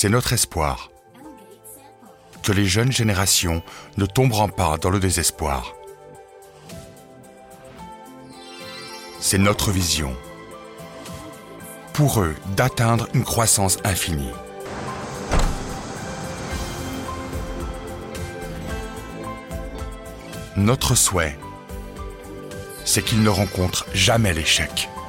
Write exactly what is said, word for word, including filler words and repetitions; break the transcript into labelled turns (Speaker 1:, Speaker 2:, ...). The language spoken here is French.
Speaker 1: C'est notre espoir que les jeunes générations ne tomberont pas dans le désespoir. C'est notre vision pour eux d'atteindre une croissance infinie. Notre souhait, c'est qu'ils ne rencontrent jamais l'échec.